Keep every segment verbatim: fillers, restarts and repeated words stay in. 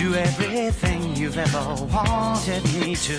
do everything you've ever wanted me to.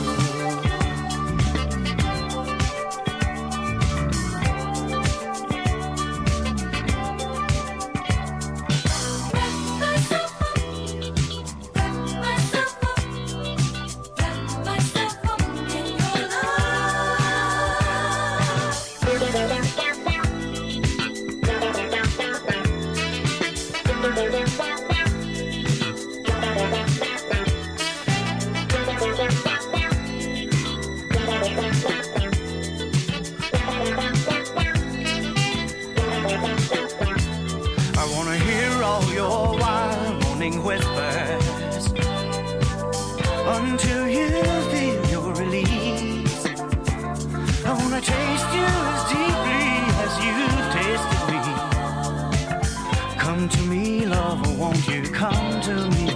Whispers until you feel your release. I wanna taste you as deeply as you've tasted me. Come to me, love, won't you come to me?